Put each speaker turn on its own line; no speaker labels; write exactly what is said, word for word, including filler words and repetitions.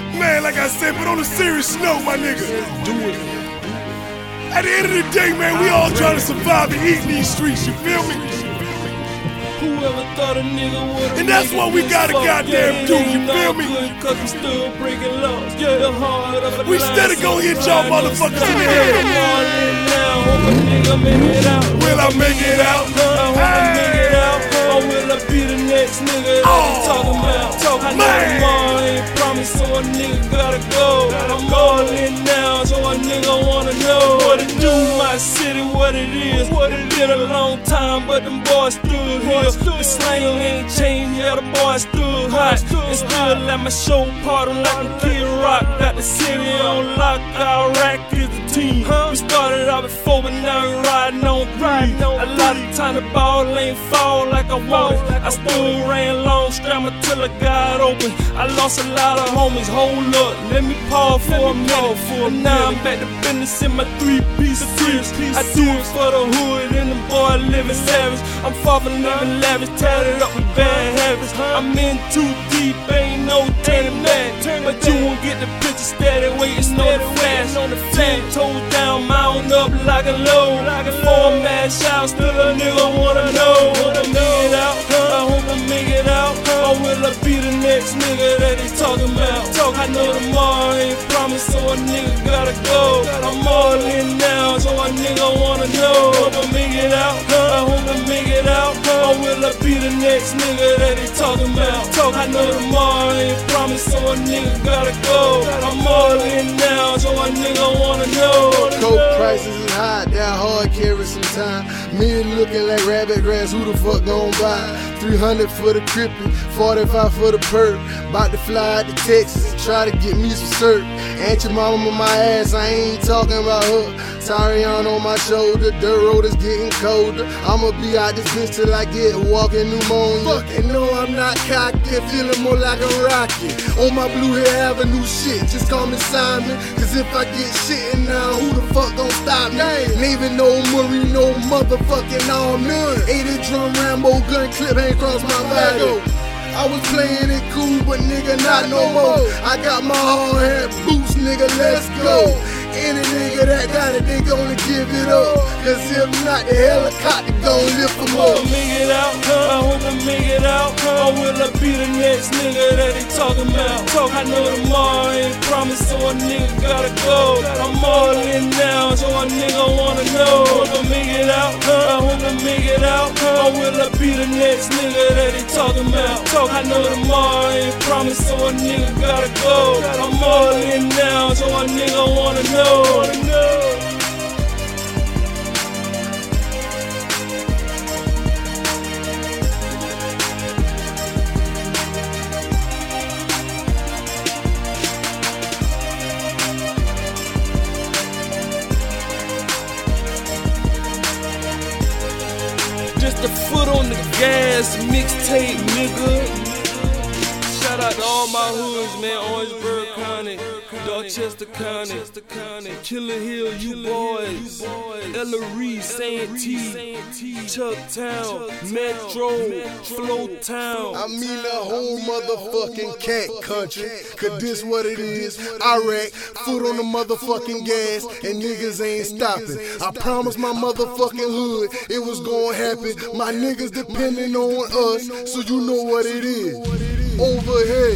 Man, like I said, but on a serious note, my nigga.
Do it.
At the end of the day, man, we all trying to survive and eat in these streets, you feel me?
Whoever thought a nigga would.
And that's what we gotta goddamn do, you feel me?
Cause we still breaking laws. Yeah, the heart of a
We steady gon' hit y'all motherfuckers in the head. Will I make it out? Hey!
Or will I be the next nigga that
Oh,
they talking about? Talk, I know
man.
tomorrow ain't promised, so a nigga gotta go. I'm all in now, so a nigga wanna know what it do, my city, what it is. It been a long time, but them boys stood here. The slang ain't changed, yeah, the boys stood hot. And still let my show party like a Kid Rock. Got the city on lock, Iraq is the team. We started out before, but now we riding on three. A lot of time the ball ain't fall like I wanted. I still ran long, strammer till I got open. I lost a lot of homies, hold up, let me pause for a minute. And now I'm back to business in my three-piece trips. I do it for the hood and the boy living savage. I'm far from living lavish, tatted up with bad habits. I'm in too deep, ain't no turning back. But you won't get the picture, steady waiting on the flash. Ten toes down, mount up like a low. Before I mash out, still a nigga wanna know. Wanna make it out, I hope I make it out. Or will I be the next nigga that they talking about? Talk, I know tomorrow ain't promised, so a nigga gotta go. I'm all in now, so a nigga wanna know. Hope I make it out, I hope I make it out. Or will I be the next nigga that they talking about? Talk, I know tomorrow ain't promised, so a nigga gotta go. I'm all in now, so a nigga wanna know.
Coke prices is high, that hard carry some time. Me looking like rabbit grass, who the fuck gon' buy? three hundred for the crippin', forty-five for the perk. Bout to fly out to Texas, try to get me some syrup. Aunt your mama on my ass, I ain't talking about her. Tarion on my shoulder, the road is getting colder. I'ma be out this bitch till I get walking pneumonia. And no, I'm not cocky, feeling more like a rocket. On my Blue Hill Avenue shit, just call me Simon. Cause if I get shit and now, who the fuck gon' stop me? Leaving no Murray, no motherfucking arm, none. eighty drum Rambo gun clip ain't cross my body. I was playing it cool, but nigga not no more. I got my hard hat boots, nigga, let's go. Any nigga that got it, they gonna give it up. Cause if not, the helicopter gon' lift them up.
I make it out, I hope I make it out. Or will I be the next nigga that they talking about? Talk, I know tomorrow ain't promised, so a nigga gotta go. I'm all in now, so a nigga wanna know. Hope I make it out, I hope I make it out. Or will I be the next nigga that they talking about? Talk, I know tomorrow ain't promised, so a nigga gotta go. I'm all in now, so a nigga wanna know. Wanna know. Just a foot on the gas, mixtape, nigga. Shout out to all my hoods, man. Orangeburg County, Dorchester County, Killer Hill, you boys, Ella Reed, Santee, Chucktown, Metro, Flowtown.
I mean the whole motherfucking cat country. Cause this what it is. Iraq, foot on the motherfucking gas, and niggas ain't stopping. I promised my motherfucking hood it was gonna happen. My niggas depending on us, so you know what it is. Over here.